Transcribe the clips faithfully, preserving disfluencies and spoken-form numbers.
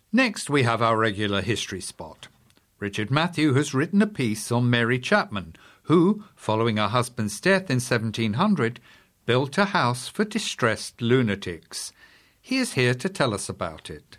Next we have our regular history spot. Richard Matthew has written a piece on Mary Chapman, who, following her husband's death in seventeen hundred, built a house for distressed lunatics. He is here to tell us about it.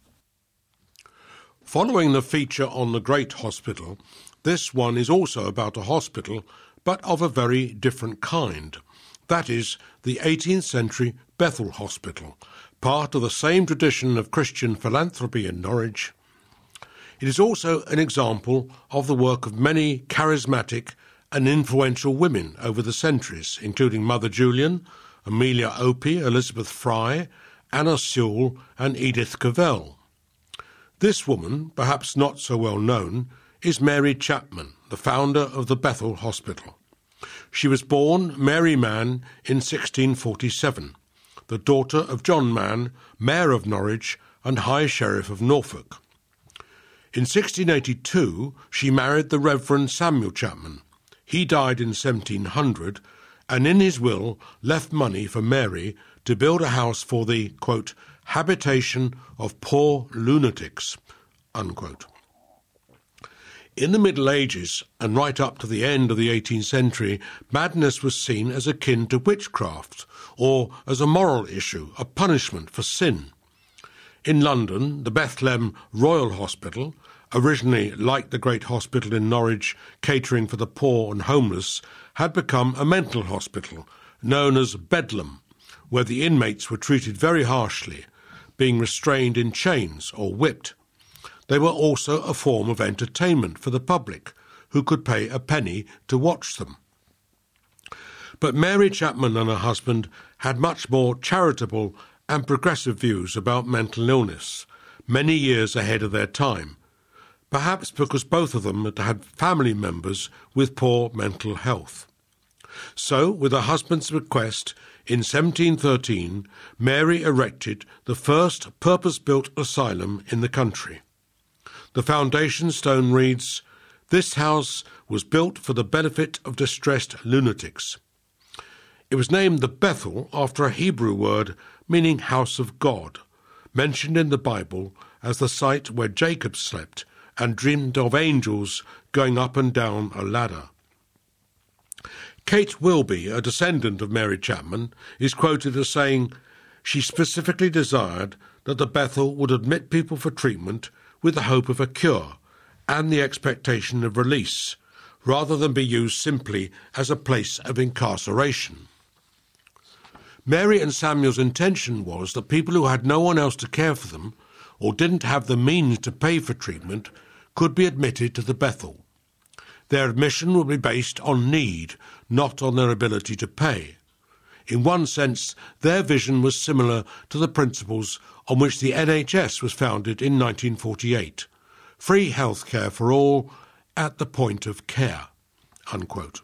Following the feature on the Great Hospital, this one is also about a hospital, but of a very different kind. That is, the eighteenth century Bethel Hospital, part of the same tradition of Christian philanthropy in Norwich. It is also an example of the work of many charismatic and influential women over the centuries, including Mother Julian, Amelia Opie, Elizabeth Fry, Anna Sewell and Edith Cavell. This woman, perhaps not so well known, is Mary Chapman, the founder of the Bethel Hospital. She was born Mary Mann in sixteen forty-seven, the daughter of John Mann, Mayor of Norwich and High Sheriff of Norfolk. In sixteen eighty-two, she married the Reverend Samuel Chapman. He died in seventeen hundred, and in his will left money for Mary to build a house for the, quote, habitation of poor lunatics, unquote. In the Middle Ages, and right up to the end of the eighteenth century, madness was seen as akin to witchcraft, or as a moral issue, a punishment for sin. In London, the Bethlehem Royal Hospital, originally like the Great Hospital in Norwich, catering for the poor and homeless, had become a mental hospital, known as Bedlam, where the inmates were treated very harshly, being restrained in chains or whipped. They were also a form of entertainment for the public, who could pay a penny to watch them. But Mary Chapman and her husband had much more charitable and progressive views about mental illness, many years ahead of their time, perhaps because both of them had had family members with poor mental health. So, with her husband's request, in seventeen thirteen, Mary erected the first purpose-built asylum in the country. The foundation stone reads, "This house was built for the benefit of distressed lunatics." It was named the Bethel after a Hebrew word meaning house of God, mentioned in the Bible as the site where Jacob slept and dreamed of angels going up and down a ladder. Kate Wilby, a descendant of Mary Chapman, is quoted as saying, "She specifically desired that the Bethel would admit people for treatment with the hope of a cure and the expectation of release, rather than be used simply as a place of incarceration." Mary and Samuel's intention was that people who had no one else to care for them, or didn't have the means to pay for treatment, could be admitted to the Bethel. Their admission would be based on need, not on their ability to pay. In one sense, their vision was similar to the principles on which the N H S was founded in nineteen forty-eight. Free health care for all at the point of care, unquote.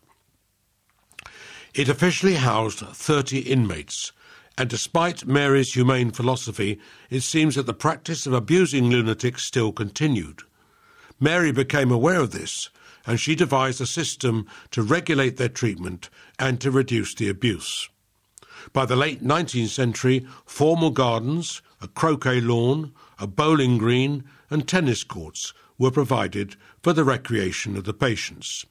It officially housed thirty inmates, and despite Mary's humane philosophy, it seems that the practice of abusing lunatics still continued. Mary became aware of this, and she devised a system to regulate their treatment and to reduce the abuse. By the late nineteenth century, formal gardens, a croquet lawn, a bowling green and tennis courts were provided for the recreation of the patients.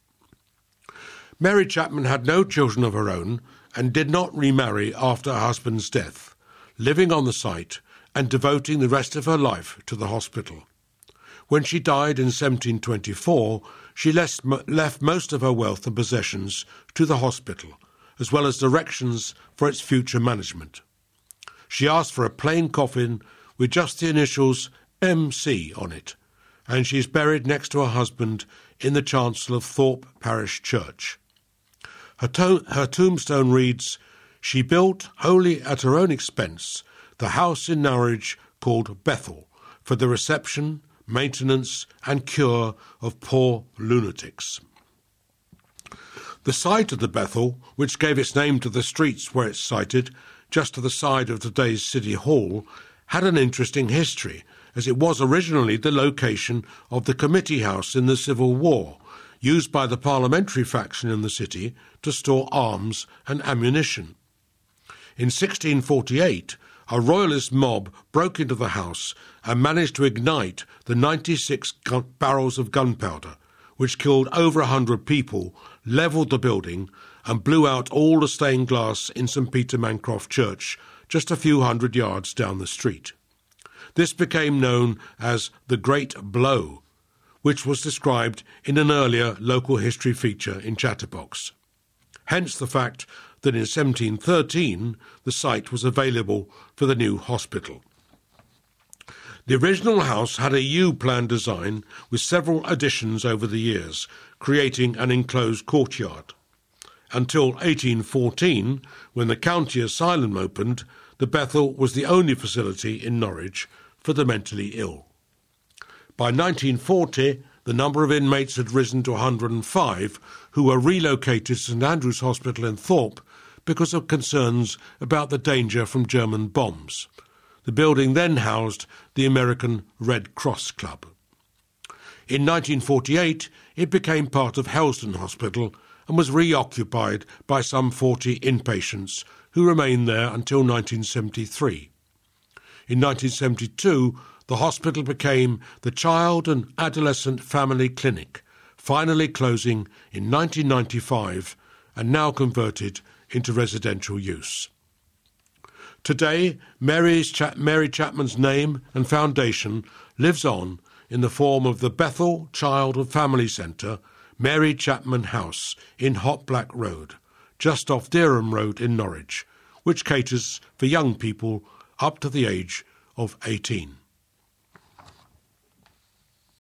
Mary Chapman had no children of her own and did not remarry after her husband's death, living on the site and devoting the rest of her life to the hospital. When she died in seventeen twenty-four, she left most of her wealth and possessions to the hospital, as well as directions for its future management. She asked for a plain coffin with just the initials M C on it, and she is buried next to her husband in the chancel of Thorpe Parish Church. Her, to- her tombstone reads, "She built, wholly at her own expense, the house in Norwich called Bethel, for the reception, maintenance and cure of poor lunatics." The site of the Bethel, which gave its name to the streets where it's sited, just to the side of today's City Hall, had an interesting history, as it was originally the location of the Committee House in the Civil War, used by the parliamentary faction in the city to store arms and ammunition. In sixteen forty-eight, a royalist mob broke into the house and managed to ignite the ninety-six gun- barrels of gunpowder, which killed over a hundred people, levelled the building, and blew out all the stained glass in St Peter Mancroft Church, just a few hundred yards down the street. This became known as the Great Blow, which was described in an earlier local history feature in Chatterbox. Hence the fact that in seventeen thirteen the site was available for the new hospital. The original house had a U-plan design with several additions over the years, creating an enclosed courtyard. Until eighteen fourteen, when the county asylum opened, the Bethel was the only facility in Norwich for the mentally ill. By nineteen forty, the number of inmates had risen to one hundred five, who were relocated to St Andrew's Hospital in Thorpe because of concerns about the danger from German bombs. The building then housed the American Red Cross Club. In nineteen forty-eight, it became part of Helston Hospital and was reoccupied by some forty inpatients who remained there until nineteen seventy-three. In nineteen seventy-two, the hospital became the Child and Adolescent Family Clinic, finally closing in nineteen ninety-five and now converted into residential use. Today, Mary's Cha- Mary Chapman's name and foundation lives on in the form of the Bethel Child and Family Centre, Mary Chapman House in Hot Black Road, just off Dereham Road in Norwich, which caters for young people up to the age of eighteen.